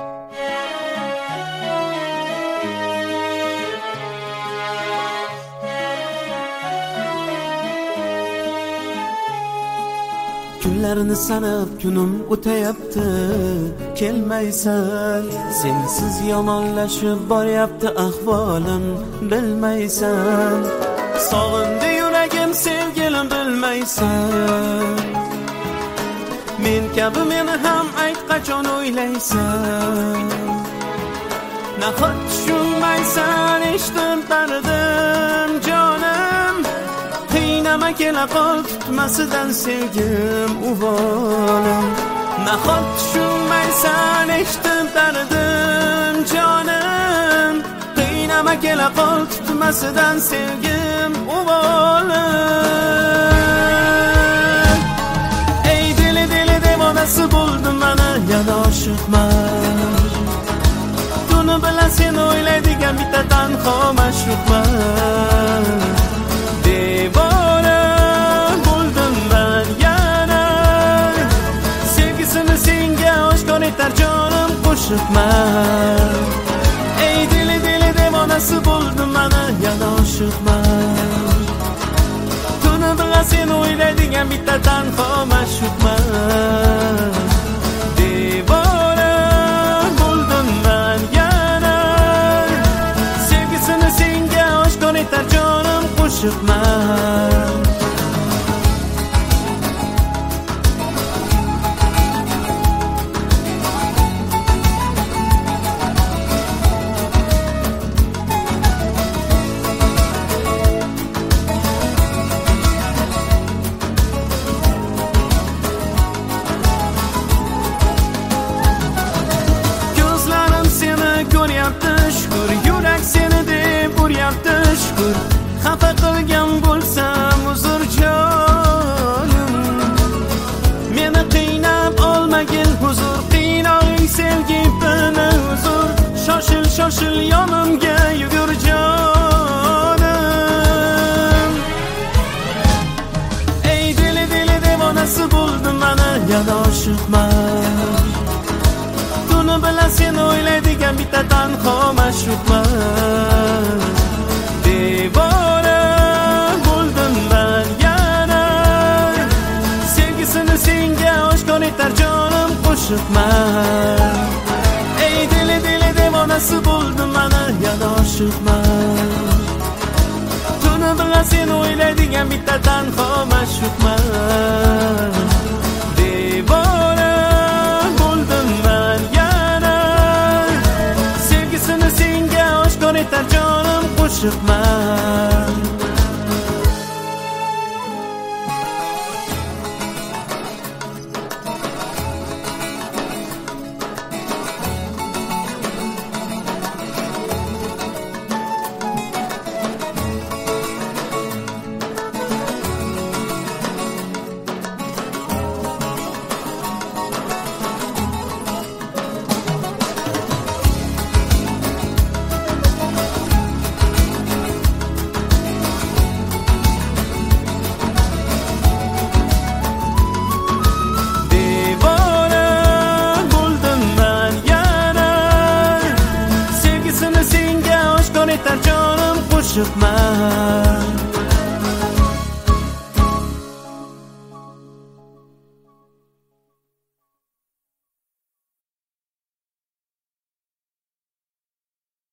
Kunlarni sanab kunim o'tayapti, kelmaysan. Sensiz yomonlashib boryapti ahvolim, bilmaysan. Sog'indi yuragim sevgilim, bilmaysan. Men kabi meni ham ayt qachon o'ylaysan. Nahot tushunmaysan, eshitib dardim jonim. Qiynama kela qol tutmasidan sevgim uvolim. Nahot tushunmaysan, eshitib dardim jonim. Qiynama kela qol tutmasidan sevgim uvolim. Ey dili devonasi bo'ldim mana, yana oshiqman. Tuni bilan seni o'ylaydigan bitta tanho mashruqman. Devona bo'ldim men yana, sevgisini senga oshkor etar jonim qo'shiqman. Ey dili devonasi bo'ldim mana, yana oshiqman. Tuni bilan seni o'ylaydigan bitta tanho mashruqman. Devona bo'ldim men yana, sevgisini senga oshkor etar jonim qo'shiqman. Ko'zlarim seni ko'ryapti shukr, yurak seni deb uryapti shukr. Xafa qilgan bo'lsam uzr jonim, meni qiynab olmagin huzur. Qiynog'ing sevgi bini huzur. Shoshil yonimga yugur jonim. Ey dili devonasi bo'ldim mana, yana oshiqman. Tuni bilan seni o'ylaydigan bitta tanho mashruqman. Devona bo'ldim men yana, sevgisini senga oshkor etar jonim qo'shiqman. Ey dili devonasi bo'ldim mana, yana oshiqman. Tuni bilan seni o'ylaydigan bitta tanho mashruqman. Devona bo'ldim men yana, sevgisini senga oshkor etar jonim qo'shiqman. Jonim qo'shiqman.